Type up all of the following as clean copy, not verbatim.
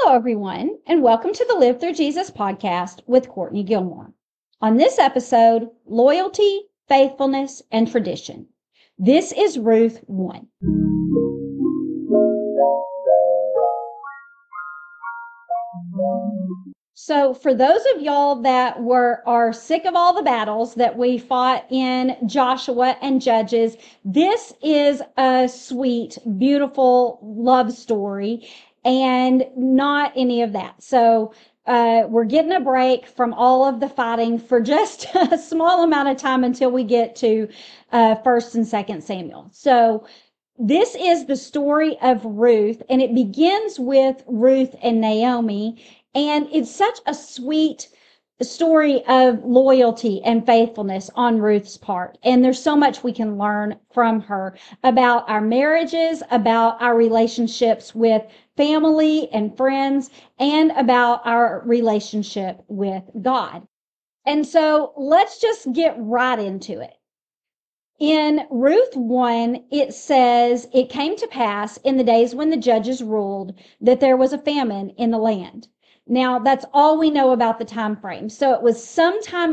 Hello, everyone, and welcome to the Live Through Jesus podcast with Courtney Gilmore. On this episode, loyalty, faithfulness, and tradition. This is Ruth 1. So for those of y'all that are sick of all the battles that we fought in Joshua and Judges, this is a sweet, beautiful love story and not any of that. So we're getting a break from all of the fighting for just a small amount of time until we get to 1st and 2nd Samuel. So this is the story of Ruth, and it begins with Ruth and Naomi. And it's such a sweet story of loyalty and faithfulness on Ruth's part. And there's so much we can learn from her about our marriages, about our relationships with family and friends, and about our relationship with God. And so let's just get right into it. In Ruth 1, it says, "It came to pass in the days when the judges ruled that there was a famine in the land." Now, that's all we know about the time frame. So it was sometime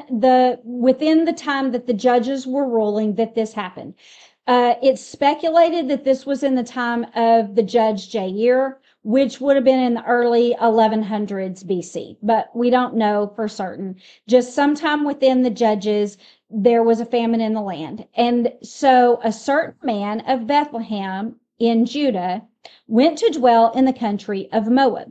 within the time that the judges were ruling that this happened. It's speculated that this was in the time of the judge Jair, which would have been in the early 1100s BC, but we don't know for certain. Just sometime within the judges, there was a famine in the land. And so a certain man of Bethlehem in Judah went to dwell in the country of Moab,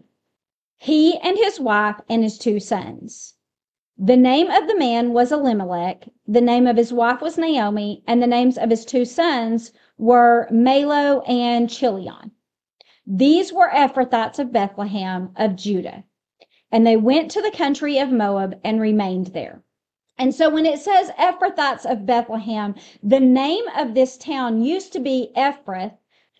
he and his wife and his 2 sons. The name of the man was Elimelech, the name of his wife was Naomi, and the names of his 2 sons were Mahlon and Chilion. These were Ephrathites of Bethlehem of Judah, and they went to the country of Moab and remained there. And so when it says Ephrathites of Bethlehem, the name of this town used to be Ephrath.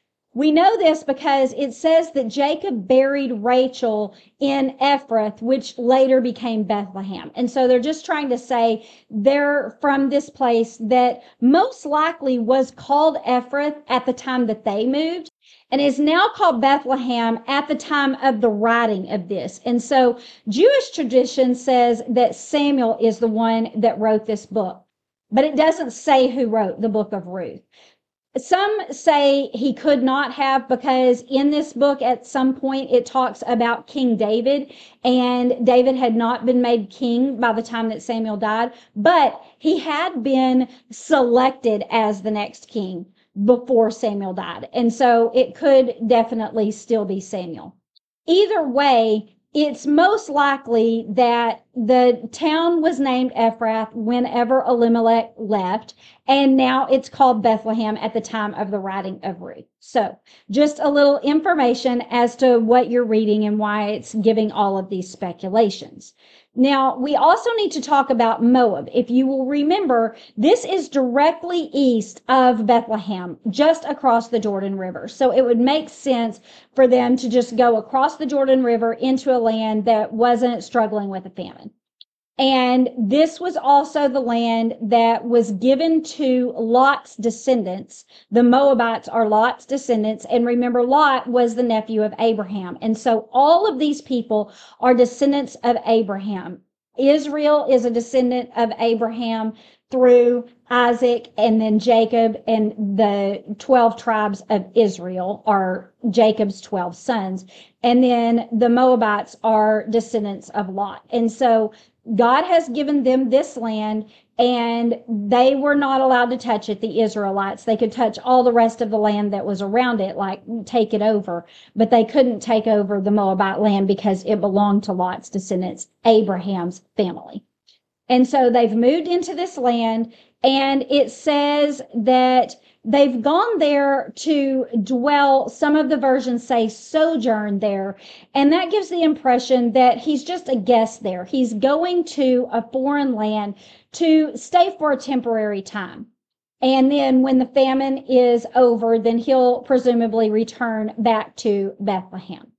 We know this because it says that Jacob buried Rachel in Ephrath, which later became Bethlehem. And so they're just trying to say they're from this place that most likely was called Ephrath at the time that they moved, and is now called Bethlehem at the time of the writing of this. And so Jewish tradition says that Samuel is the one that wrote this book, but it doesn't say who wrote the book of Ruth. Some say he could not have, because in this book at some point it talks about King David, and David had not been made king by the time that Samuel died, but he had been selected as the next king before Samuel died. And so it could definitely still be Samuel. Either way, it's most likely that the town was named Ephrath whenever Elimelech left, and now it's called Bethlehem at the time of the writing of Ruth. So just a little information as to what you're reading and why it's giving all of these speculations. Now, we also need to talk about Moab. If you will remember, this is directly east of Bethlehem, just across the Jordan River. So it would make sense for them to just go across the Jordan River into a land that wasn't struggling with a famine. And this was also the land that was given to Lot's descendants. The Moabites are Lot's descendants. And remember, Lot was the nephew of Abraham. And so all of these people are descendants of Abraham. Israel is a descendant of Abraham through Isaac, and then Jacob, and the 12 tribes of Israel are Jacob's 12 sons. And then the Moabites are descendants of Lot. And so God has given them this land, and they were not allowed to touch it, the Israelites. They could touch all the rest of the land that was around it, like take it over, but they couldn't take over the Moabite land because it belonged to Lot's descendants, Abraham's family. And so they've moved into this land, and it says that they've gone there to dwell. Some of the versions say sojourn there. And that gives the impression that he's just a guest there. He's going to a foreign land to stay for a temporary time. And then when the famine is over, then he'll presumably return back to Bethlehem.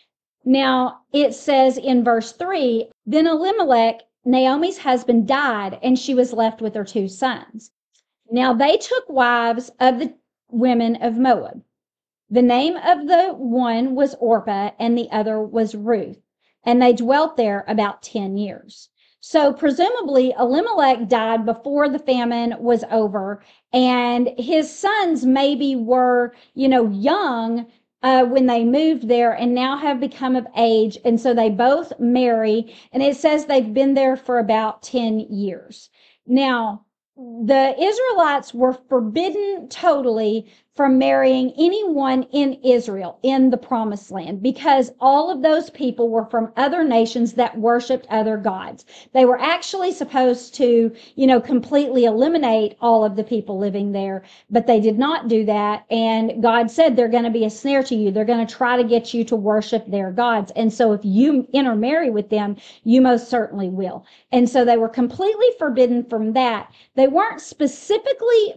Now, it says in verse 3, "Then Elimelech, Naomi's husband, died, and she was left with her 2 sons. Now they took wives of the women of Moab. The name of the one was Orpah and the other was Ruth, and they dwelt there about 10 years. So presumably Elimelech died before the famine was over, and his sons maybe were, young when they moved there and now have become of age. And so they both marry, and it says they've been there for about 10 years. Now, the Israelites were forbidden totally from marrying anyone in Israel in the promised land because all of those people were from other nations that worshiped other gods. They were actually supposed to, completely eliminate all of the people living there, but they did not do that. And God said they're going to be a snare to you. They're going to try to get you to worship their gods. And so if you intermarry with them, you most certainly will. And so they were completely forbidden from that. They weren't specifically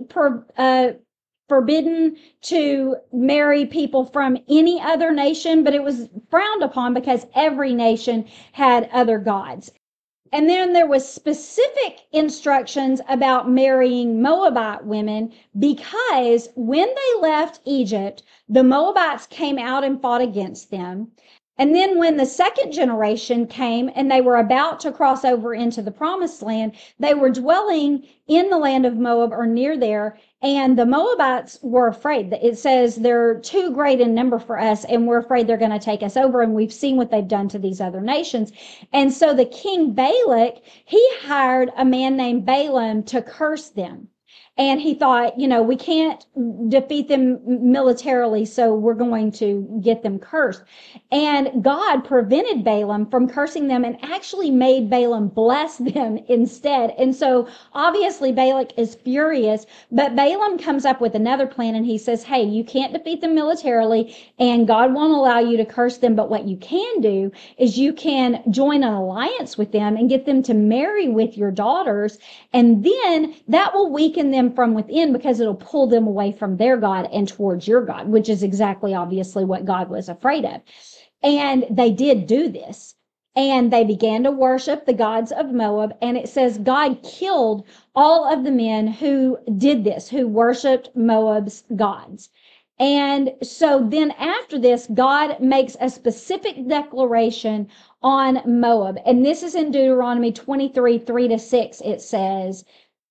forbidden to marry people from any other nation, but it was frowned upon because every nation had other gods. And then there was specific instructions about marrying Moabite women because when they left Egypt, the Moabites came out and fought against them. And then when the second generation came and they were about to cross over into the promised land, they were dwelling in the land of Moab or near there. And the Moabites were afraid. It says they're too great in number for us, and we're afraid they're going to take us over. And we've seen what they've done to these other nations. And so the king Balak, he hired a man named Balaam to curse them. And he thought, we can't defeat them militarily, so we're going to get them cursed. And God prevented Balaam from cursing them and actually made Balaam bless them instead. And so obviously Balak is furious, but Balaam comes up with another plan and he says, hey, you can't defeat them militarily and God won't allow you to curse them. But what you can do is you can join an alliance with them and get them to marry with your daughters. And then that will weaken them from within because it'll pull them away from their God and towards your God, which is exactly obviously what God was afraid of. And they did do this. And they began to worship the gods of Moab. And it says God killed all of the men who did this, who worshiped Moab's gods. And so then after this, God makes a specific declaration on Moab. And this is in Deuteronomy 23, 3-6. It says,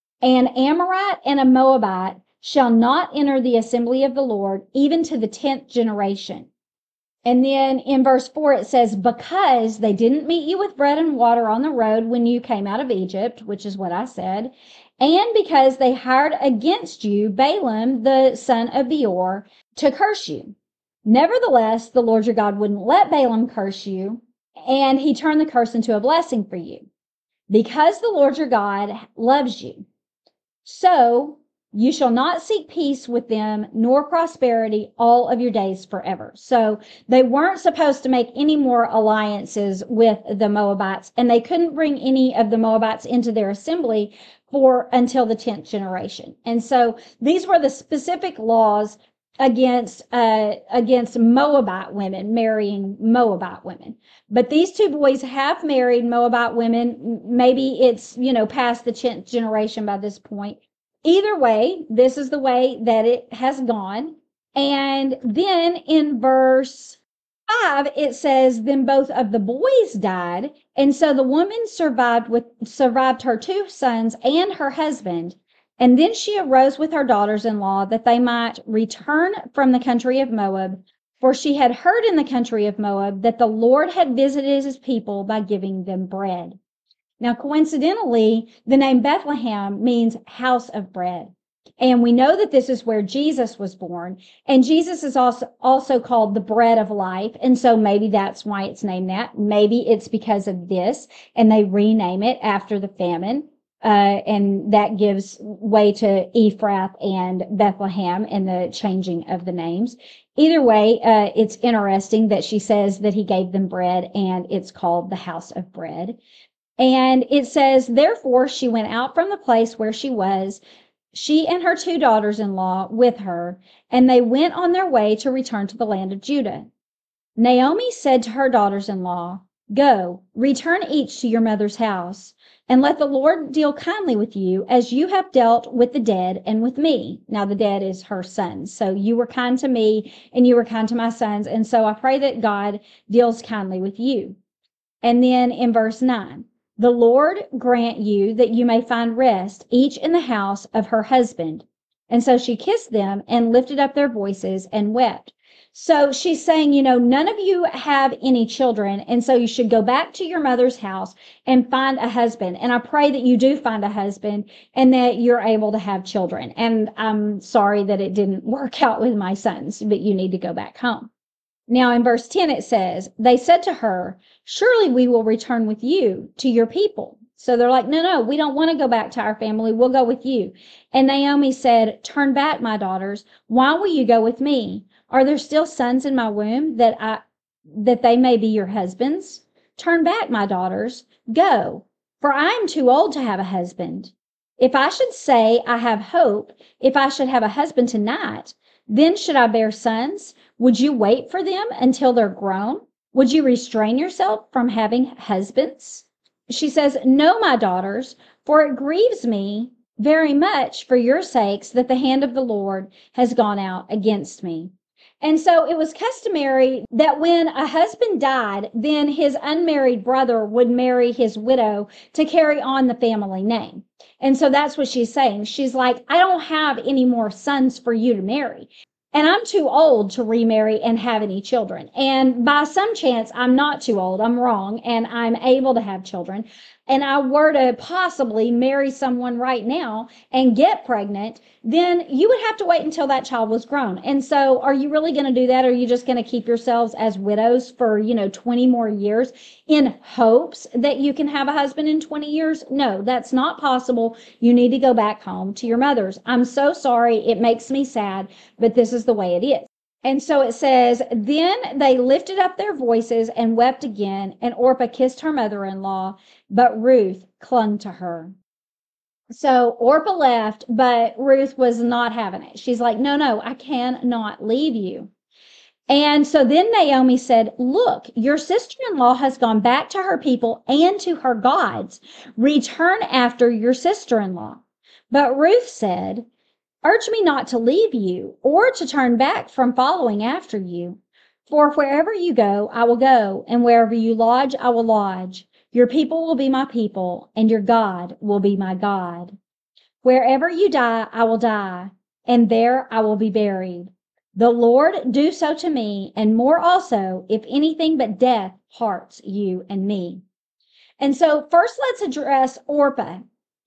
an Amorite and a Moabite shall not enter the assembly of the Lord, even to the 10th generation. And then in verse 4, it says, because they didn't meet you with bread and water on the road when you came out of Egypt, which is what I said, and because they hired against you Balaam, the son of Beor, to curse you. Nevertheless, the Lord your God wouldn't let Balaam curse you, and he turned the curse into a blessing for you, because the Lord your God loves you. So you shall not seek peace with them, nor prosperity all of your days forever. So they weren't supposed to make any more alliances with the Moabites, and they couldn't bring any of the Moabites into their assembly until the 10th generation. And so these were the specific laws against Moabite women marrying Moabite women. But these two boys have married Moabite women. Maybe it's, past the 10th generation by this point. Either way, this is the way that it has gone. And then in verse 5, it says, then both of the boys died. And so the woman survived her 2 sons and her husband. And then she arose with her daughters-in-law that they might return from the country of Moab, for she had heard in the country of Moab that the Lord had visited his people by giving them bread. Now, coincidentally, the name Bethlehem means house of bread. And we know that this is where Jesus was born. And Jesus is also called the bread of life. And so maybe that's why it's named that. Maybe it's because of this, and they rename it after the famine. And that gives way to Ephrath and Bethlehem and the changing of the names. Either way, it's interesting that she says that he gave them bread, and it's called the house of bread. And it says, therefore, she went out from the place where she was, she and her 2 daughters-in-law with her, and they went on their way to return to the land of Judah. Naomi said to her daughters-in-law, Go, return each to your mother's house, and let the Lord deal kindly with you as you have dealt with the dead and with me. Now, the dead is her sons. So you were kind to me and you were kind to my sons. And so I pray that God deals kindly with you. And then in verse 9, the Lord grant you that you may find rest, each in the house of her husband. And so she kissed them and lifted up their voices and wept. So she's saying, none of you have any children. And so you should go back to your mother's house and find a husband. And I pray that you do find a husband and that you're able to have children. And I'm sorry that it didn't work out with my sons, but you need to go back home. Now in verse 10, it says, they said to her, surely we will return with you to your people. So they're like, no, we don't want to go back to our family. We'll go with you. And Naomi said, turn back, my daughters. Why will you go with me? Are there still sons in my womb that they may be your husbands? Turn back, my daughters. Go, for I am too old to have a husband. If I should say I have hope, if I should have a husband tonight, then should I bear sons? Would you wait for them until they're grown? Would you restrain yourself from having husbands? She says, no, my daughters, for it grieves me very much for your sakes that the hand of the Lord has gone out against me. And so it was customary that when a husband died, then his unmarried brother would marry his widow to carry on the family name. And so that's what she's saying. She's like, I don't have any more sons for you to marry. And I'm too old to remarry and have any children. And by some chance, I'm not too old. I'm wrong. And I'm able to have children. And I were to possibly marry someone right now and get pregnant, then you would have to wait until that child was grown. And so are you really going to do that? Or are you just going to keep yourselves as widows for, 20 more years in hopes that you can have a husband in 20 years? No, that's not possible. You need to go back home to your mothers. I'm so sorry. It makes me sad, but this is the way it is. And so it says, then they lifted up their voices and wept again, and Orpah kissed her mother-in-law, but Ruth clung to her. So Orpah left, but Ruth was not having it. She's like, no, I cannot leave you. And so then Naomi said, look, your sister-in-law has gone back to her people and to her gods. Return after your sister-in-law. But Ruth said, urge me not to leave you or to turn back from following after you. For wherever you go, I will go, and wherever you lodge, I will lodge. Your people will be my people, and your God will be my God. Wherever you die, I will die, and there I will be buried. The Lord do so to me, and more also, if anything but death parts you and me. And so first let's address Orpah.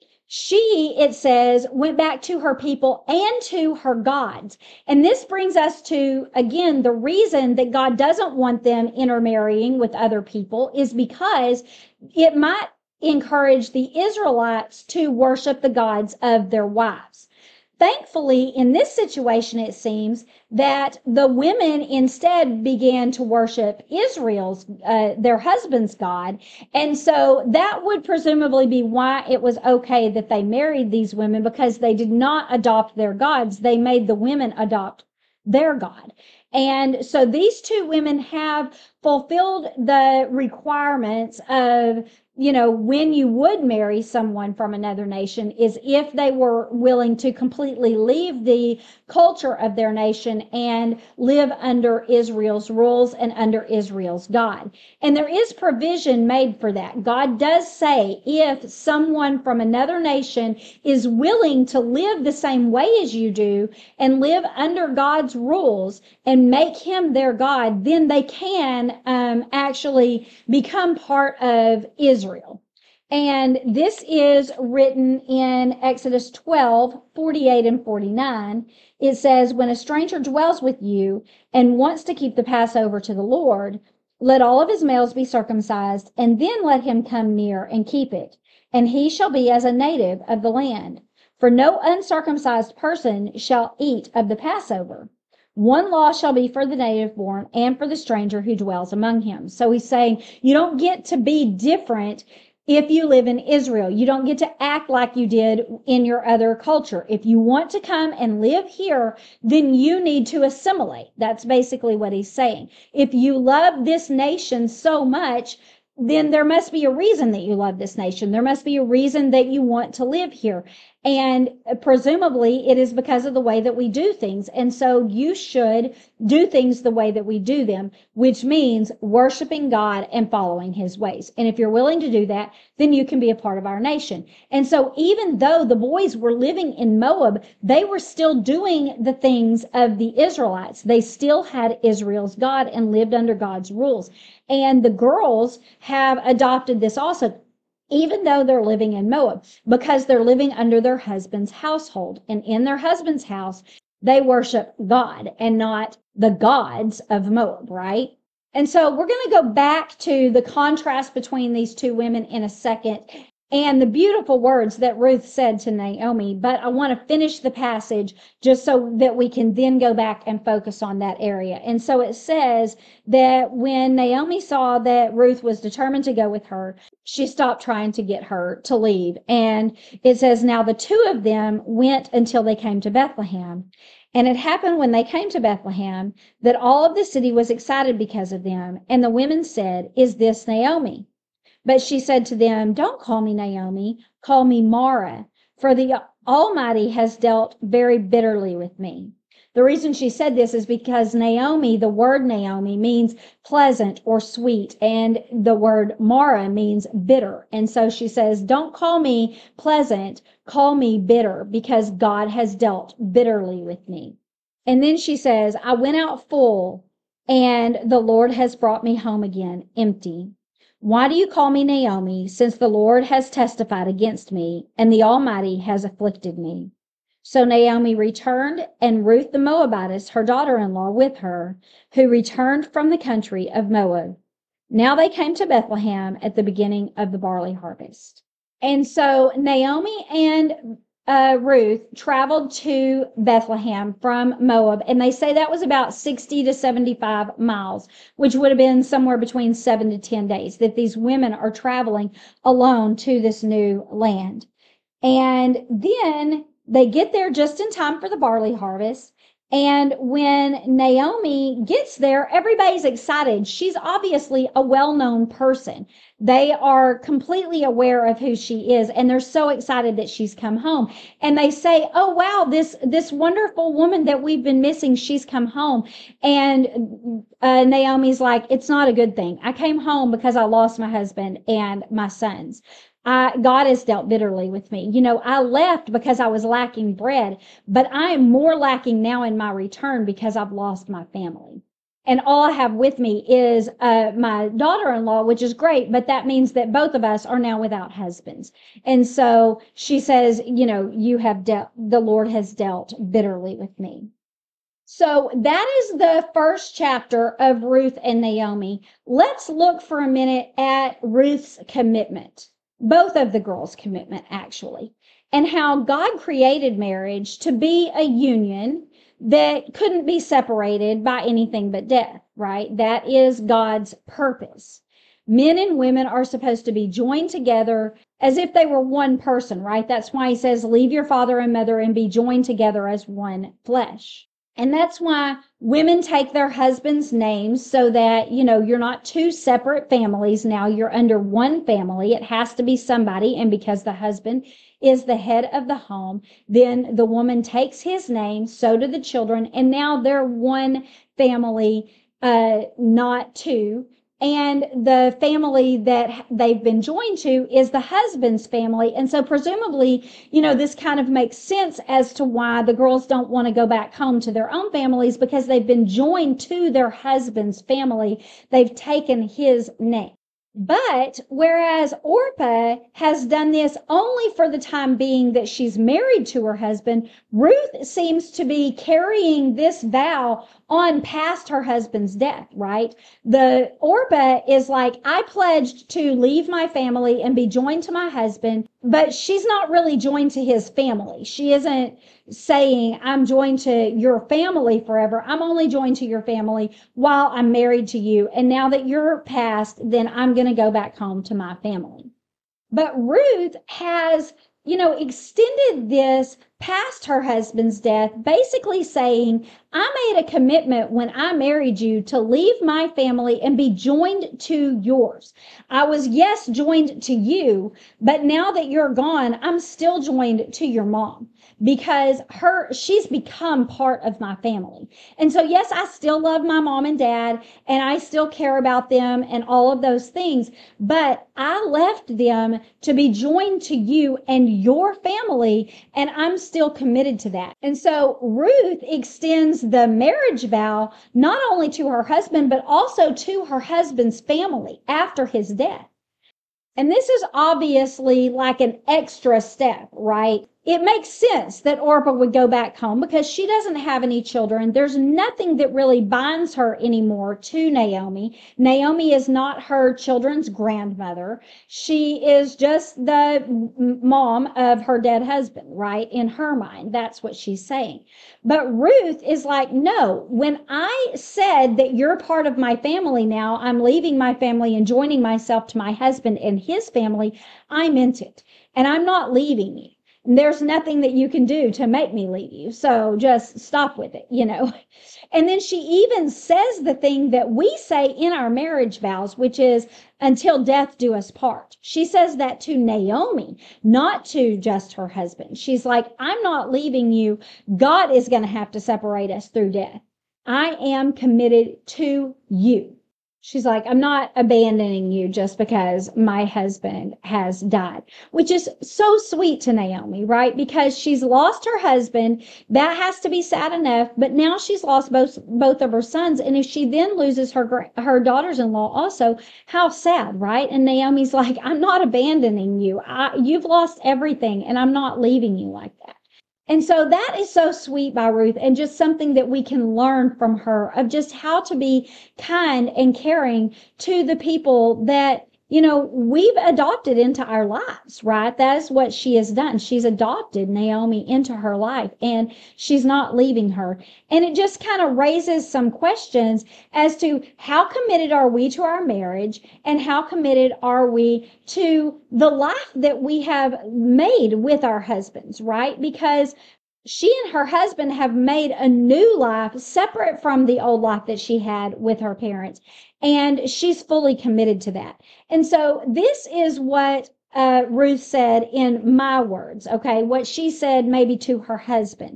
She, it says, went back to her people and to her gods. And this brings us to, again, the reason that God doesn't want them intermarrying with other people is because it might encourage the Israelites to worship the gods of their wives. Thankfully, in this situation, it seems that the women instead began to worship Israel's, their husband's God. And so that would presumably be why it was okay that they married these women, because they did not adopt their gods. They made the women adopt their God. And so these two women have fulfilled the requirements of, when you would marry someone from another nation is if they were willing to completely leave the culture of their nation and live under Israel's rules and under Israel's God. And there is provision made for that. God does say if someone from another nation is willing to live the same way as you do and live under God's rules and make him their God, then they can actually become part of Israel. And this is written in Exodus 12, 48 and 49. It says, when a stranger dwells with you and wants to keep the Passover to the Lord, let all of his males be circumcised, and then let him come near and keep it. And he shall be as a native of the land. For no uncircumcised person shall eat of the Passover. One law shall be for the native born and for the stranger who dwells among him. So he's saying you don't get to be different if you live in Israel. You don't get to act like you did in your other culture. If you want to come and live here, then you need to assimilate. That's basically what he's saying. If you love this nation so much, then there must be a reason that you love this nation. There must be a reason that you want to live here. And presumably it is because of the way that we do things. And so you should do things the way that we do them, which means worshiping God and following his ways. And if you're willing to do that, then you can be a part of our nation. And so even though the boys were living in Moab, they were still doing the things of the Israelites. They still had Israel's God and lived under God's rules. And the girls have adopted this also, even though they're living in Moab, because they're living under their husband's household. And in their husband's house, they worship God and not the gods of Moab, right? And so we're going to go back to the contrast between these two women in a second and the beautiful words that Ruth said to Naomi. But I want to finish the passage just so that we can then go back and focus on that area. And so it says that when Naomi saw that Ruth was determined to go with her, she stopped trying to get her to leave. And it says, now the two of them went until they came to Bethlehem. And it happened when they came to Bethlehem that all of the city was excited because of them. And the women said, is this Naomi? But she said to them, don't call me Naomi, call me Mara, for the Almighty has dealt very bitterly with me. The reason she said this is because Naomi, the word Naomi, means pleasant or sweet, and the word Mara means bitter. And so she says, don't call me pleasant, call me bitter, because God has dealt bitterly with me. And then she says, I went out full, and the Lord has brought me home again empty. Why do you call me Naomi, since the Lord has testified against me, and the Almighty has afflicted me? So Naomi returned, and Ruth the Moabitess, her daughter-in-law, with her, who returned from the country of Moab. Now they came to Bethlehem at the beginning of the barley harvest. And so Naomi and Ruth traveled to Bethlehem from Moab, and they say that was about 60 to 75 miles, which would have been somewhere between 7 to 10 days that these women are traveling alone to this new land. And then they get there just in time for the barley harvest. And when Naomi gets there, everybody's excited. She's obviously a well-known person. They are completely aware of who she is, and they're so excited that she's come home. And they say, oh, wow, this wonderful woman that we've been missing, she's come home. And Naomi's like, it's not a good thing. I came home because I lost my husband and my sons. God has dealt bitterly with me. You know, I left because I was lacking bread, but I am more lacking now in my return because I've lost my family. And all I have with me is my daughter-in-law, which is great, but that means that both of us are now without husbands. And so she says, you know, the Lord has dealt bitterly with me. So that is the first chapter of Ruth and Naomi. Let's look for a minute at Ruth's commitment. Both of the girls' commitment, actually, and how God created marriage to be a union that couldn't be separated by anything but death, right? That is God's purpose. Men and women are supposed to be joined together as if they were one person, right? That's why he says, leave your father and mother and be joined together as one flesh. And that's why women take their husbands' names so that, you know, you're not two separate families now. You're under one family. It has to be somebody. And because the husband is the head of the home, then the woman takes his name. So do the children. And now they're one family, not two. And the family that they've been joined to is the husband's family. And so presumably, you know, this kind of makes sense as to why the girls don't want to go back home to their own families, because they've been joined to their husband's family. They've taken his name. But whereas Orpah has done this only for the time being that she's married to her husband, Ruth seems to be carrying this vow on past her husband's death, right? The Orpah is like, I pledged to leave my family and be joined to my husband, but she's not really joined to his family. She isn't saying, I'm joined to your family forever. I'm only joined to your family while I'm married to you. And now that you're passed, then I'm going to go back home to my family. But Ruth has, you know, extended this past her husband's death, basically saying, I made a commitment when I married you to leave my family and be joined to yours. I was, yes, joined to you, but now that you're gone, I'm still joined to your mom because she's become part of my family. And so, yes, I still love my mom and dad and I still care about them and all of those things, but I left them to be joined to you and your family, and I'm still committed to that. And so Ruth extends the marriage vow not only to her husband, but also to her husband's family after his death. And this is obviously like an extra step, right? It makes sense that Orpah would go back home because she doesn't have any children. There's nothing that really binds her anymore to Naomi. Naomi is not her children's grandmother. She is just the mom of her dead husband, right? In her mind, that's what she's saying. But Ruth is like, no, when I said that you're part of my family now, I'm leaving my family and joining myself to my husband and his family, I meant it. And I'm not leaving you. And there's nothing that you can do to make me leave you. So just stop with it, And then she even says the thing that we say in our marriage vows, which is until death do us part. She says that to Naomi, not to just her husband. She's like, I'm not leaving you. God is going to have to separate us through death. I am committed to you. She's like, I'm not abandoning you just because my husband has died, which is so sweet to Naomi, right? Because she's lost her husband. That has to be sad enough. But now she's lost both of her sons. And if she then loses her daughters-in-law also, how sad, right? And Naomi's like, I'm not abandoning you. You've lost everything and I'm not leaving you like that. And so that is so sweet by Ruth and just something that we can learn from her of just how to be kind and caring to the people that, we've adopted into our lives, right? That is what she has done. She's adopted Naomi into her life and she's not leaving her. And it just kind of raises some questions as to how committed are we to our marriage and how committed are we to the life that we have made with our husbands, right? Because she and her husband have made a new life separate from the old life that she had with her parents. And she's fully committed to that. And so this is what Ruth said in my words, okay? What she said maybe to her husband.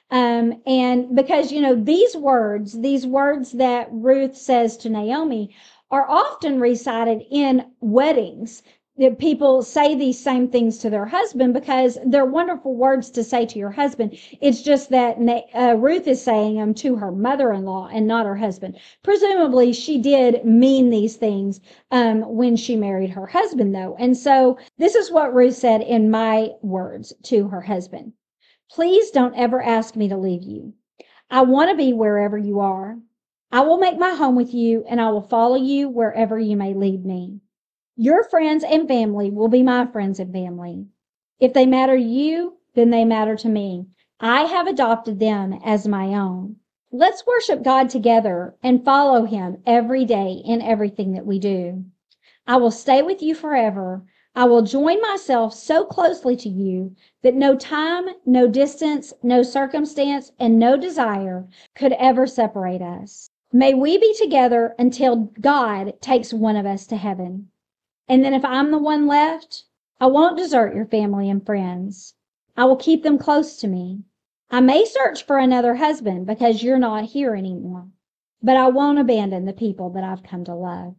And because, these words that Ruth says to Naomi are often recited in weddings. People say these same things to their husband because they're wonderful words to say to your husband. It's just that Ruth is saying them to her mother-in-law and not her husband. Presumably, she did mean these things when she married her husband, though. And so this is what Ruth said in my words to her husband. Please don't ever ask me to leave you. I want to be wherever you are. I will make my home with you, and I will follow you wherever you may lead me. Your friends and family will be my friends and family. If they matter to you, then they matter to me. I have adopted them as my own. Let's worship God together and follow him every day in everything that we do. I will stay with you forever. I will join myself so closely to you that no time, no distance, no circumstance, and no desire could ever separate us. May we be together until God takes one of us to heaven. And then if I'm the one left, I won't desert your family and friends. I will keep them close to me. I may search for another husband because you're not here anymore, but I won't abandon the people that I've come to love.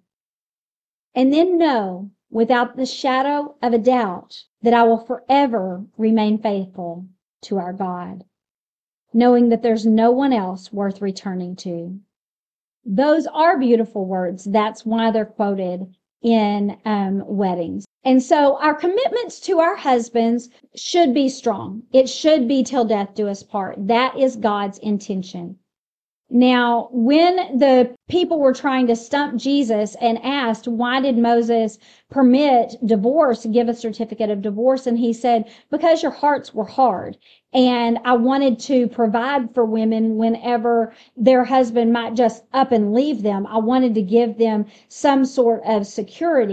And then know, without the shadow of a doubt, that I will forever remain faithful to our God, knowing that there's no one else worth returning to. Those are beautiful words. That's why they're quoted in weddings. And so our commitments to our husbands should be strong. It should be till death do us part. That is God's intention. Now, when the people were trying to stump Jesus and asked, why did Moses permit divorce, give a certificate of divorce? And he said, because your hearts were hard. And I wanted to provide for women whenever their husband might just up and leave them. I wanted to give them some sort of security.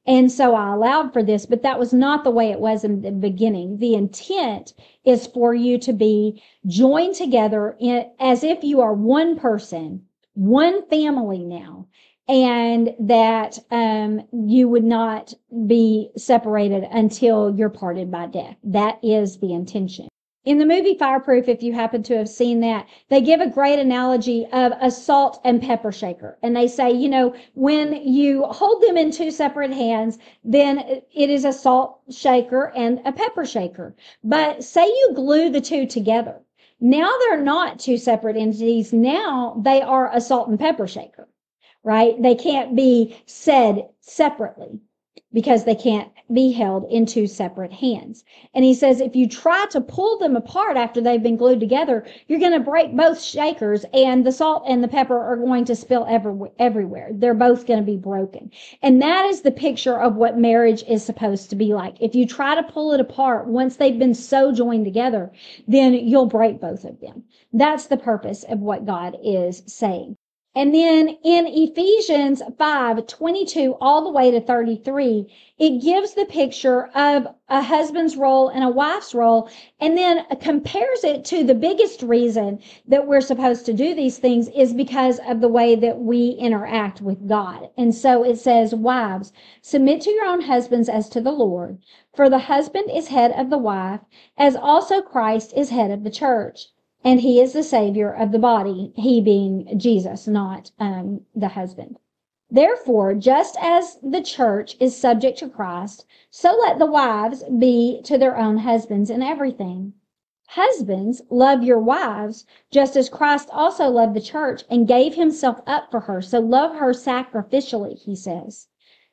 And so I allowed for this, but that was not the way it was in the beginning. The intent is for you to be joined together as if you are one person, one family now, and that you would not be separated until you're parted by death. That is the intention. In the movie Fireproof, if you happen to have seen that, they give a great analogy of a salt and pepper shaker. And they say, when you hold them in two separate hands, then it is a salt shaker and a pepper shaker. But say you glue the two together. Now they're not two separate entities. Now they are a salt and pepper shaker, right? They can't be said separately, because they can't be held in two separate hands. And he says, if you try to pull them apart after they've been glued together, you're going to break both shakers, and the salt and the pepper are going to spill everywhere. They're both going to be broken. And that is the picture of what marriage is supposed to be like. If you try to pull it apart once they've been so joined together, then you'll break both of them. That's the purpose of what God is saying. And then in Ephesians 5:22 all the way to 33, it gives the picture of a husband's role and a wife's role, and then compares it to the biggest reason that we're supposed to do these things is because of the way that we interact with God. And so it says, wives, submit to your own husbands as to the Lord, for the husband is head of the wife, as also Christ is head of the church. And he is the Savior of the body, he being Jesus, not the husband. Therefore, just as the church is subject to Christ, so let the wives be to their own husbands in everything. Husbands, love your wives, just as Christ also loved the church and gave himself up for her. So love her sacrificially, he says.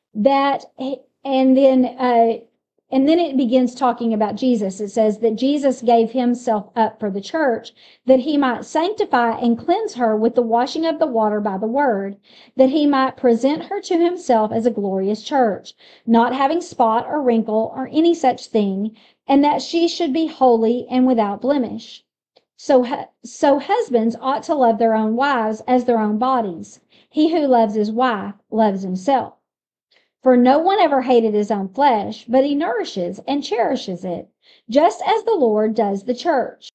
And then it begins talking about Jesus. It says that Jesus gave himself up for the church, that he might sanctify and cleanse her with the washing of the water by the word, that he might present her to himself as a glorious church, not having spot or wrinkle or any such thing, and that she should be holy and without blemish. So husbands ought to love their own wives as their own bodies. He who loves his wife loves himself. For no one ever hated his own flesh, but he nourishes and cherishes it, just as the Lord does the church.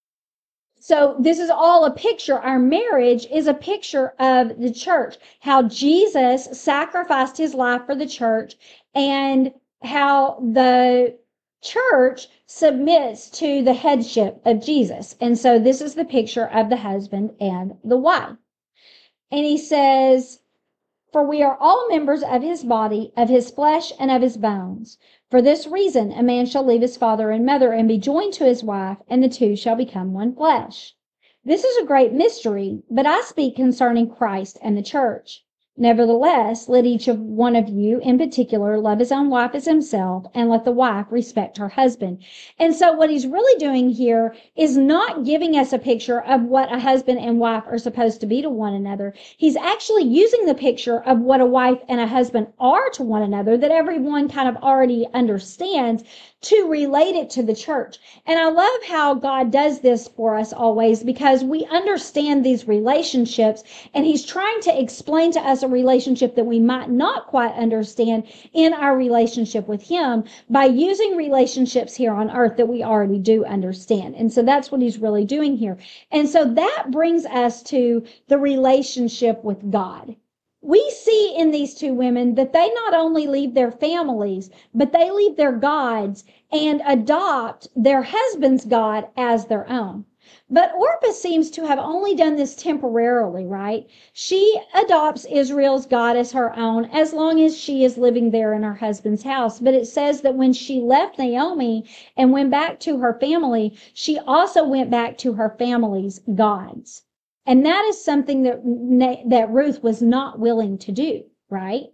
So this is all a picture. Our marriage is a picture of the church, how Jesus sacrificed his life for the church, and how the church submits to the headship of Jesus. And so this is the picture of the husband and the wife. And he says, for we are all members of his body, of his flesh, and of his bones. For this reason, a man shall leave his father and mother and be joined to his wife, and the two shall become one flesh. This is a great mystery, but I speak concerning Christ and the church. Nevertheless, let each of one of you in particular love his own wife as himself, and let the wife respect her husband. And so what he's really doing here is not giving us a picture of what a husband and wife are supposed to be to one another. He's actually using the picture of what a wife and a husband are to one another that everyone kind of already understands, to relate it to the church. And I love how God does this for us always, because we understand these relationships, and he's trying to explain to us a relationship that we might not quite understand in our relationship with him by using relationships here on earth that we already do understand. And so that's what he's really doing here. And so that brings us to the relationship with God. We see in these two women that they not only leave their families, but they leave their gods and adopt their husband's God as their own. But Orpah seems to have only done this temporarily, right? She adopts Israel's God as her own as long as she is living there in her husband's house. But it says that when she left Naomi and went back to her family, she also went back to her family's gods. And that is something that Ruth was not willing to do, right?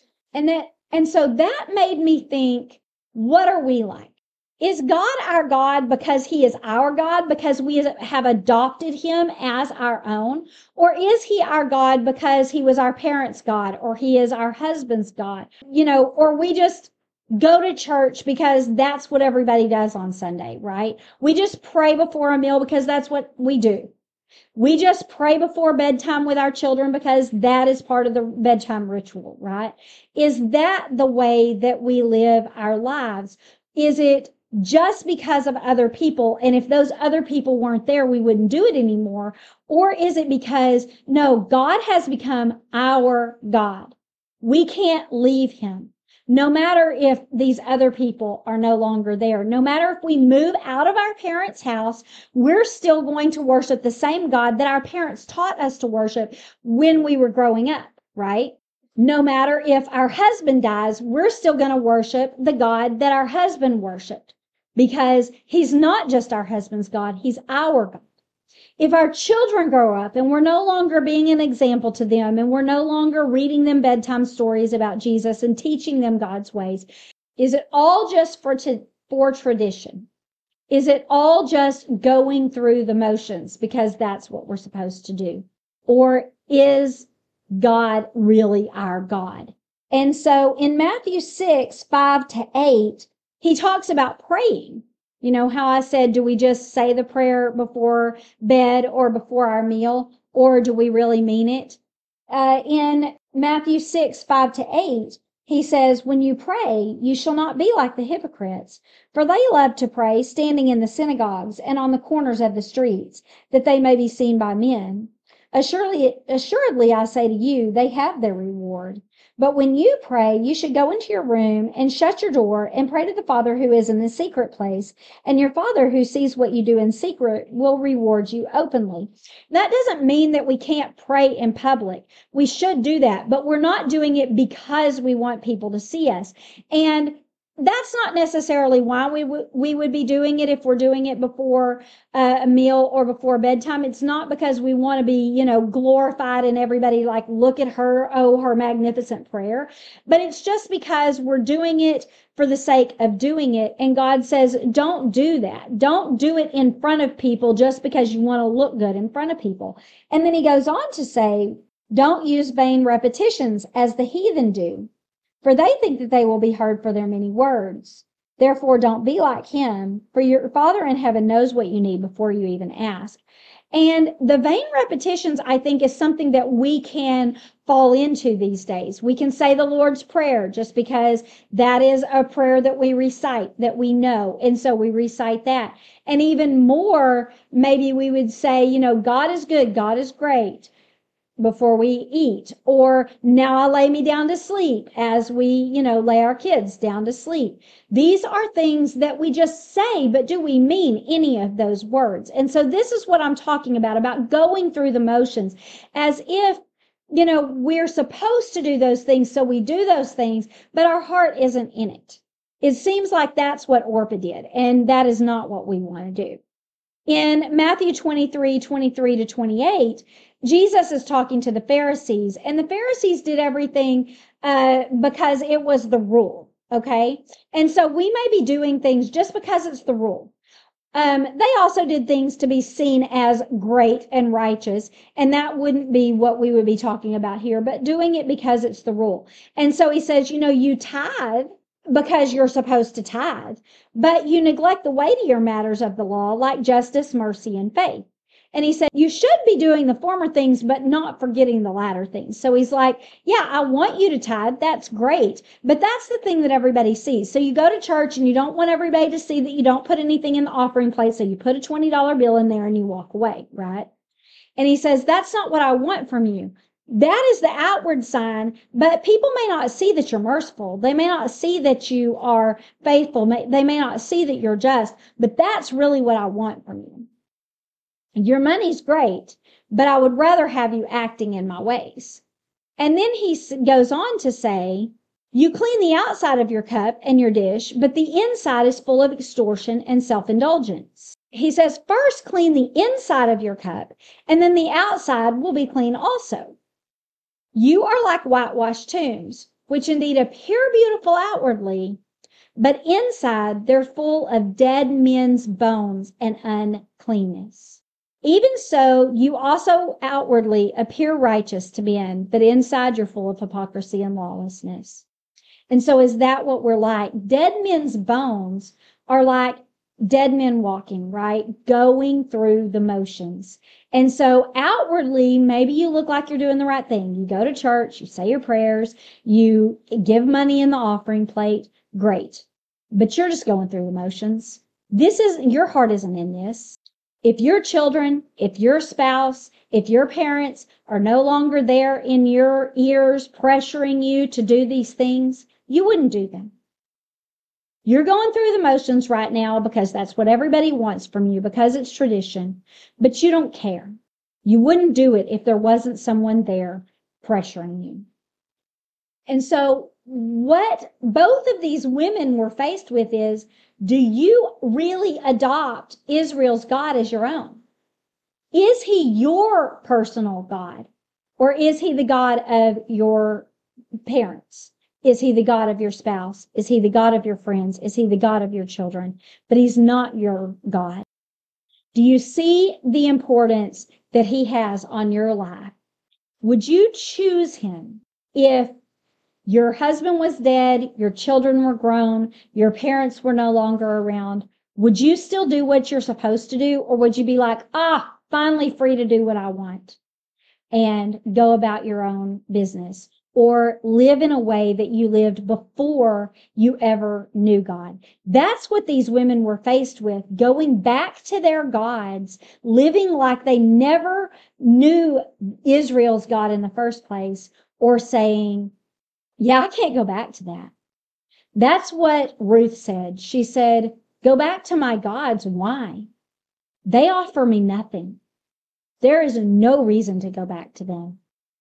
And so that made me think, what are we like? Is God our God because he is our God, because we have adopted him as our own? Or is he our God because he was our parents' God, or he is our husband's God? Or we just go to church because that's what everybody does on Sunday, right? We just pray before a meal because that's what we do. We just pray before bedtime with our children because that is part of the bedtime ritual, right? Is that the way that we live our lives? Is it just because of other people? And if those other people weren't there, we wouldn't do it anymore. Or is it because, no, God has become our God? We can't leave him. No matter if these other people are no longer there, no matter if we move out of our parents' house, we're still going to worship the same God that our parents taught us to worship when we were growing up, right? No matter if our husband dies, we're still going to worship the God that our husband worshiped, because he's not just our husband's God, he's our God. If our children grow up and we're no longer being an example to them, and we're no longer reading them bedtime stories about Jesus and teaching them God's ways, is it all just for tradition? Is it all just going through the motions because that's what we're supposed to do? Or is God really our God? And so in Matthew 6:5-8, he talks about praying. You know how I said, do we just say the prayer before bed or before our meal, or do we really mean it? In Matthew 6:5-8, he says, when you pray, you shall not be like the hypocrites, for they love to pray standing in the synagogues and on the corners of the streets, that they may be seen by men. Assuredly, I say to you, they have their reward. But when you pray, you should go into your room and shut your door and pray to the Father who is in the secret place, and your Father who sees what you do in secret will reward you openly. That doesn't mean that we can't pray in public. We should do that, but we're not doing it because we want people to see us. And that's not necessarily why we would be doing it if we're doing it before a meal or before bedtime. It's not because we want to be, glorified and everybody like, look at her, oh, her magnificent prayer. But it's just because we're doing it for the sake of doing it. And God says, don't do that. Don't do it in front of people just because you want to look good in front of people. And then he goes on to say, don't use vain repetitions as the heathen do, for they think that they will be heard for their many words. Therefore, don't be like him, for your Father in heaven knows what you need before you even ask. And the vain repetitions, I think, is something that we can fall into these days. We can say the Lord's Prayer just because that is a prayer that we recite, that we know. And so we recite that. And even more, maybe we would say, God is good, God is great, before we eat, or now I lay me down to sleep, as we, lay our kids down to sleep. These are things that we just say, but do we mean any of those words? And so this is what I'm talking about going through the motions, as if, we're supposed to do those things. So we do those things, but our heart isn't in it. It seems like that's what Orpah did. And that is not what we want to do. In Matthew 23:23-28, Jesus is talking to the Pharisees, and the Pharisees did everything because it was the rule, okay? And so we may be doing things just because it's the rule. They also did things to be seen as great and righteous, and that wouldn't be what we would be talking about here, but doing it because it's the rule. And so he says, you tithe because you're supposed to tithe, but you neglect the weightier matters of the law, like justice, mercy, and faith. And he said, you should be doing the former things, but not forgetting the latter things. So he's like, yeah, I want you to tithe. That's great. But that's the thing that everybody sees. So you go to church and you don't want everybody to see that you don't put anything in the offering plate. So you put a $20 bill in there and you walk away, right? And he says, that's not what I want from you. That is the outward sign, but people may not see that you're merciful. They may not see that you are faithful. They may not see that you're just, but that's really what I want from you. Your money's great, but I would rather have you acting in my ways. And then he goes on to say, you clean the outside of your cup and your dish, but the inside is full of extortion and self-indulgence. He says, first clean the inside of your cup, and then the outside will be clean also. You are like whitewashed tombs, which indeed appear beautiful outwardly, but inside they're full of dead men's bones and uncleanness. Even so, you also outwardly appear righteous to men, but inside you're full of hypocrisy and lawlessness. And so is that what we're like? Dead men's bones are like dead men walking, right? Going through the motions. And so outwardly, maybe you look like you're doing the right thing. You go to church, you say your prayers, you give money in the offering plate. Great. But you're just going through the motions. Your heart isn't in this. If your children, if your spouse, if your parents are no longer there in your ears pressuring you to do these things, you wouldn't do them. You're going through the motions right now because that's what everybody wants from you, because it's tradition, but you don't care. You wouldn't do it if there wasn't someone there pressuring you. And so what both of these women were faced with is, do you really adopt Israel's God as your own? Is he your personal God, or is he the God of your parents? Is he the God of your spouse? Is he the God of your friends? Is he the God of your children? But he's not your God. Do you see the importance that he has on your life? Would you choose him if your husband was dead, your children were grown, your parents were no longer around? Would you still do what you're supposed to do? Or would you be like, finally free to do what I want and go about your own business? Or live in a way that you lived before you ever knew God. That's what these women were faced with, going back to their gods, living like they never knew Israel's God in the first place, or saying, yeah, I can't go back to that. That's what Ruth said. She said, go back to my gods. Why? They offer me nothing. There is no reason to go back to them.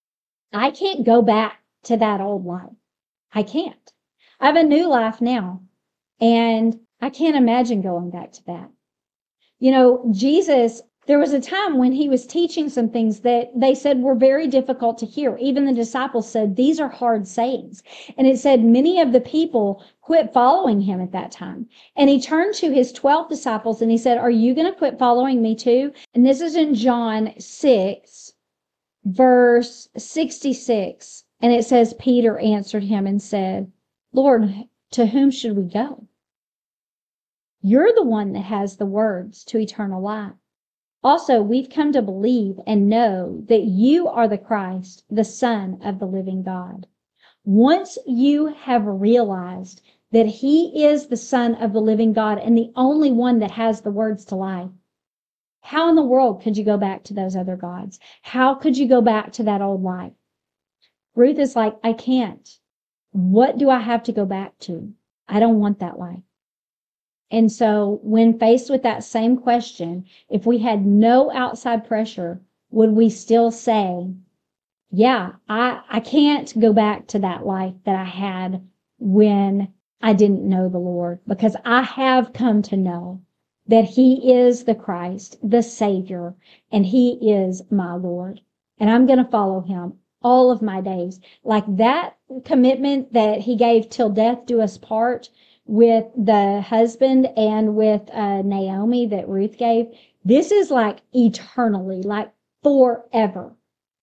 I can't go back to that old life. I can't. I have a new life now, and I can't imagine going back to that. You know, Jesus, there was a time when he was teaching some things that they said were very difficult to hear. Even the disciples said, these are hard sayings. And it said many of the people quit following him at that time. And he turned to his 12 disciples and he said, are you going to quit following me too? And this is in John 6, verse 66. And it says, Peter answered him and said, Lord, to whom should we go? You're the one that has the words to eternal life. Also, we've come to believe and know that you are the Christ, the Son of the living God. Once you have realized that he is the Son of the living God and the only one that has the words to life, how in the world could you go back to those other gods? How could you go back to that old life? Ruth is like, I can't. What do I have to go back to? I don't want that life. And so when faced with that same question, if we had no outside pressure, would we still say, yeah, I can't go back to that life that I had when I didn't know the Lord, because I have come to know that he is the Christ, the Savior, and he is my Lord. And I'm going to follow him all of my days. Like that commitment that he gave till death do us part with the husband and with Naomi that Ruth gave. This is like eternally, like forever.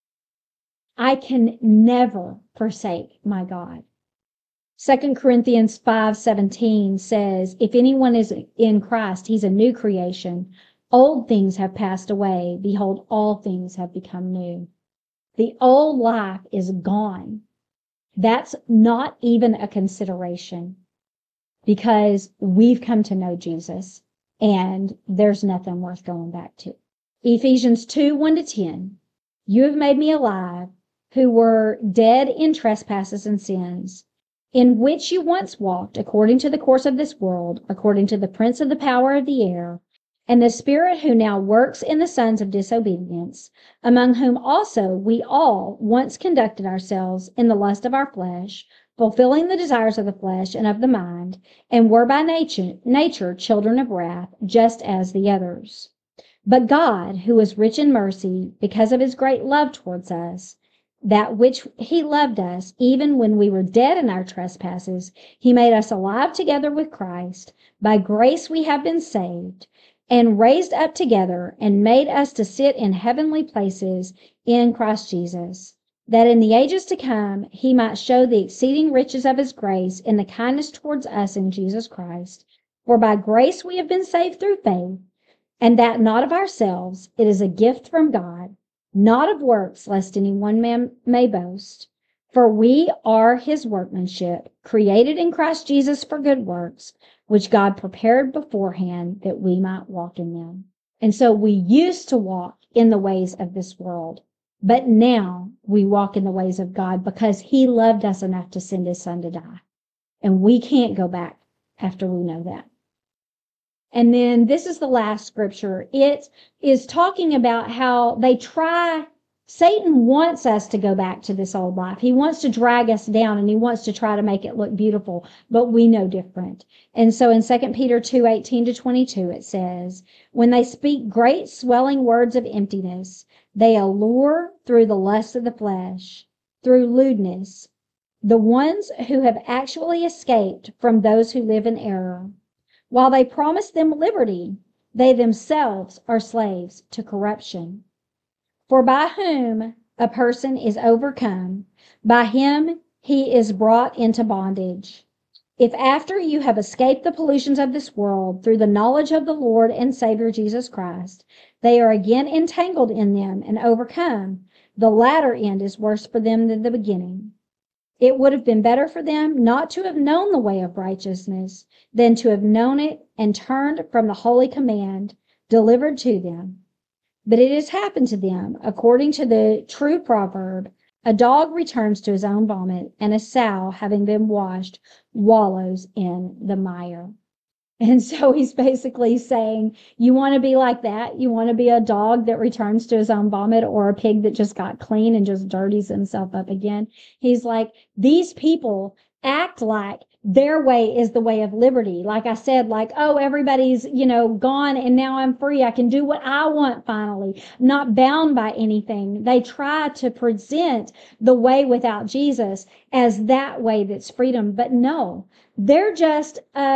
I can never forsake my God. 2 Corinthians 5:17 says, if anyone is in Christ, he's a new creation. Old things have passed away. Behold, all things have become new. The old life is gone. That's not even a consideration, because we've come to know Jesus and there's nothing worth going back to. Ephesians 2:1-10. You have made me alive, who were dead in trespasses and sins, in which you once walked according to the course of this world, according to the prince of the power of the air, and the spirit who now works in the sons of disobedience, among whom also we all once conducted ourselves in the lust of our flesh, fulfilling the desires of the flesh and of the mind, and were by nature children of wrath, just as the others. But God, who is rich in mercy, because of his great love towards us, that which he loved us, even when we were dead in our trespasses, he made us alive together with Christ. By grace we have been saved, and raised up together, and made us to sit in heavenly places in Christ Jesus, that in the ages to come he might show the exceeding riches of his grace in the kindness towards us in Jesus Christ. For by grace we have been saved through faith, and that not of ourselves. It is a gift from God, not of works, lest any one man may boast. For we are his workmanship, created in Christ Jesus for good works, which God prepared beforehand that we might walk in them. And so we used to walk in the ways of this world, but now we walk in the ways of God because he loved us enough to send his son to die. And we can't go back after we know that. And then this is the last scripture. It is talking about how Satan wants us to go back to this old life. He wants to drag us down and he wants to try to make it look beautiful, but we know different. And so in 2 Peter 2:18-22, it says, when they speak great swelling words of emptiness, they allure through the lust of the flesh, through lewdness, the ones who have actually escaped from those who live in error. While they promise them liberty, they themselves are slaves to corruption. For by whom a person is overcome, by him he is brought into bondage. If after you have escaped the pollutions of this world through the knowledge of the Lord and Savior Jesus Christ, they are again entangled in them and overcome, the latter end is worse for them than the beginning. It would have been better for them not to have known the way of righteousness than to have known it and turned from the holy command delivered to them. But it has happened to them, according to the true proverb, a dog returns to his own vomit, and a sow, having been washed, wallows in the mire. And so he's basically saying, you want to be like that? You want to be a dog that returns to his own vomit, or a pig that just got clean and just dirties himself up again? He's like, these people act like their way is the way of liberty. Like I said, like, oh, everybody's, gone and now I'm free. I can do what I want finally, not bound by anything. They try to present the way without Jesus as that way that's freedom. But no, they're just,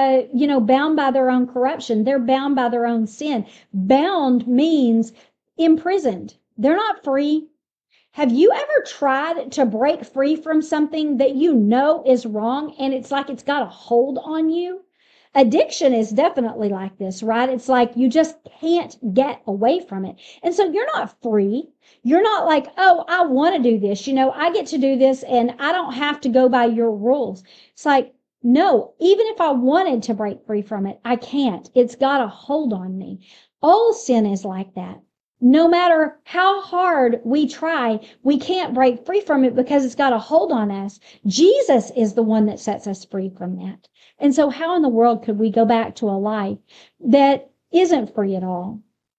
bound by their own corruption. They're bound by their own sin. Bound means imprisoned. They're not free. Have you ever tried to break free from something that you know is wrong and it's like it's got a hold on you? Addiction is definitely like this, right? It's like you just can't get away from it. And so you're not free. You're not like, oh, I want to do this. I get to do this and I don't have to go by your rules. It's like, no, even if I wanted to break free from it, I can't. It's got a hold on me. All sin is like that. No matter how hard we try, we can't break free from it because it's got a hold on us. Jesus is the one that sets us free from that. And so how in the world could we go back to a life that isn't free at all?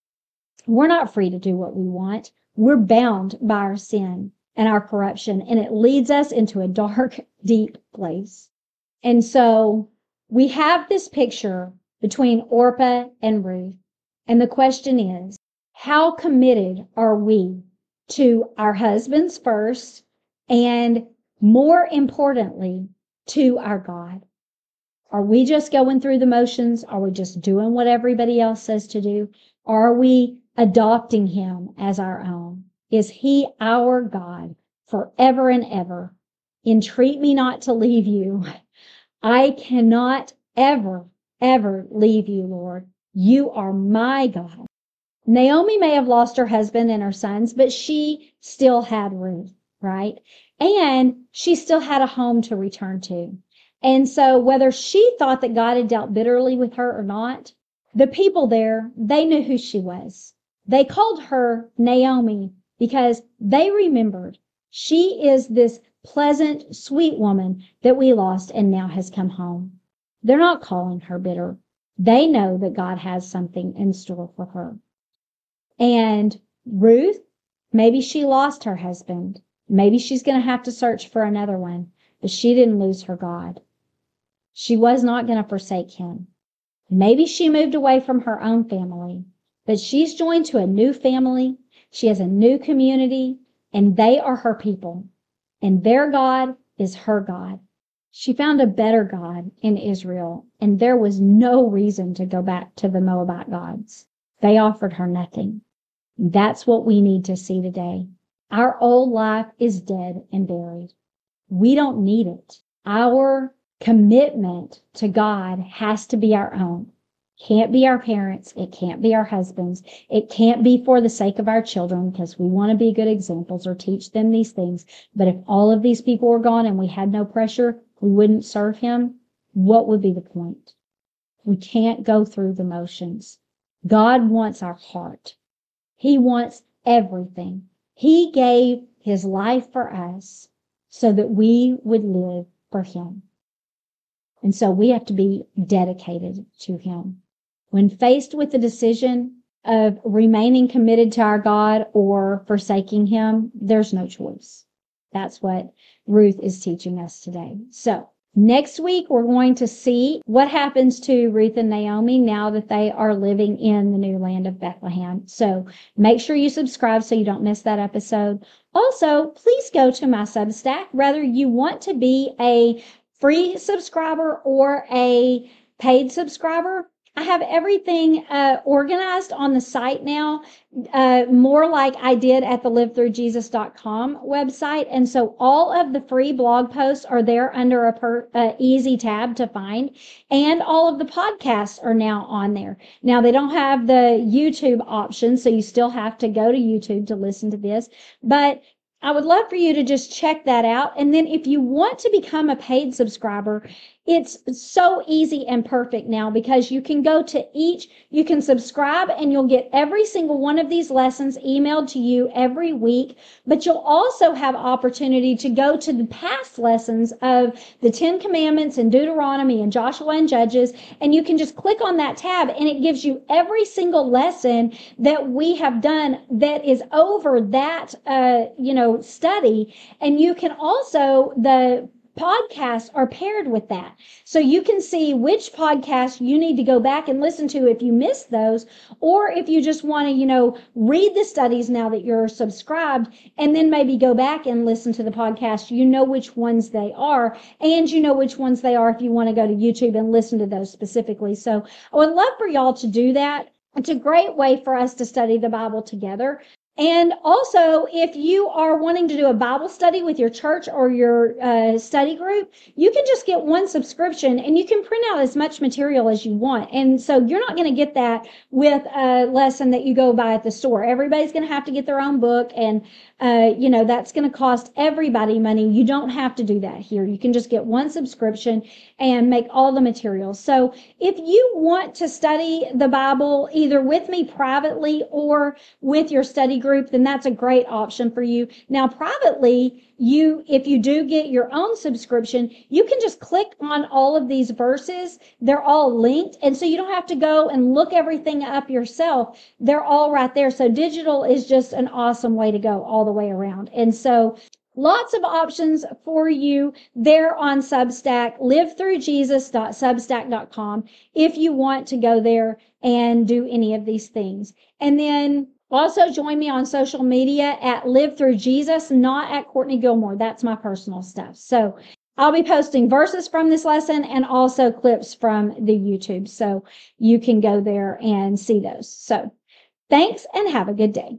We're not free to do what we want. We're bound by our sin and our corruption, and it leads us into a dark, deep place. And so we have this picture between Orpah and Ruth. And the question is, how committed are we to our husbands first, and more importantly, to our God? Are we just going through the motions? Are we just doing what everybody else says to do? Are we adopting him as our own? Is he our God forever and ever? Entreat me not to leave you. I cannot ever, ever leave you, Lord. You are my God. Naomi may have lost her husband and her sons, but she still had Ruth, right? And she still had a home to return to. And so whether she thought that God had dealt bitterly with her or not, the people there, they knew who she was. They called her Naomi because they remembered she is this pleasant, sweet woman that we lost and now has come home. They're not calling her bitter. They know that God has something in store for her. And Ruth, maybe she lost her husband. Maybe she's going to have to search for another one, but she didn't lose her God. She was not going to forsake him. Maybe she moved away from her own family, but she's joined to a new family. She has a new community, and they are her people, and their God is her God. She found a better God in Israel, and there was no reason to go back to the Moabite gods. They offered her nothing. That's what we need to see today. Our old life is dead and buried. We don't need it. Our commitment to God has to be our own. Can't be our parents. It can't be our husbands. It can't be for the sake of our children because we want to be good examples or teach them these things. But if all of these people were gone and we had no pressure, we wouldn't serve him. What would be the point? We can't go through the motions. God wants our heart. He wants everything. He gave his life for us so that we would live for him. And so we have to be dedicated to him. When faced with the decision of remaining committed to our God or forsaking him, there's no choice. That's what Ruth is teaching us today. So next week, we're going to see what happens to Ruth and Naomi now that they are living in the new land of Bethlehem. So make sure you subscribe so you don't miss that episode. Also, please go to my Substack, whether you want to be a free subscriber or a paid subscriber. I have everything organized on the site now, more like I did at the livethroughjesus.com website. And so all of the free blog posts are there under a easy tab to find. And all of the podcasts are now on there. Now, they don't have the YouTube option, so you still have to go to YouTube to listen to this. But I would love for you to just check that out. And then if you want to become a paid subscriber, it's so easy and perfect now because you can go to you can subscribe and you'll get every single one of these lessons emailed to you every week, but you'll also have opportunity to go to the past lessons of the 10 Commandments and Deuteronomy and Joshua and Judges, and you can just click on that tab and it gives you every single lesson that we have done that is over that, study. And you can also, the podcasts are paired with that. So you can see which podcast you need to go back and listen to if you missed those, or if you just want to, read the studies now that you're subscribed, and then maybe go back and listen to the podcast. You know which ones they are, and you know which ones they are if you want to go to YouTube and listen to those specifically. So I would love for y'all to do that. It's a great way for us to study the Bible together. And also, if you are wanting to do a Bible study with your church or your study group, you can just get one subscription and you can print out as much material as you want. And so you're not going to get that with a lesson that you go buy at the store. Everybody's going to have to get their own book, and that's going to cost everybody money. You don't have to do that here. You can just get one subscription and make all the materials. So if you want to study the Bible either with me privately or with your study group, then that's a great option for you. Now, privately, if you do get your own subscription, you can just click on all of these verses. They're all linked. And so you don't have to go and look everything up yourself. They're all right there. So digital is just an awesome way to go all the way around. And so lots of options for you there on Substack, livethroughjesus.substack.com, if you want to go there and do any of these things. And then also join me on social media at Live Through Jesus, not at Courtney Gilmore. That's my personal stuff. So I'll be posting verses from this lesson and also clips from the YouTube. So you can go there and see those. So thanks and have a good day.